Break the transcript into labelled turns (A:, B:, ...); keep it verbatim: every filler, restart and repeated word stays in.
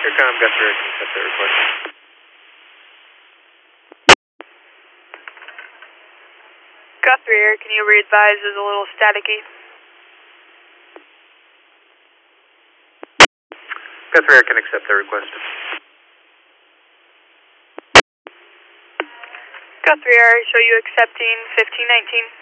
A: Aircom, Guthrie Air can accept that request.
B: Guthrie Air, can you re-advise is a little staticky?
A: Guthrie Air can accept that request.
B: Guthrie Air, show you accepting fifteen nineteen.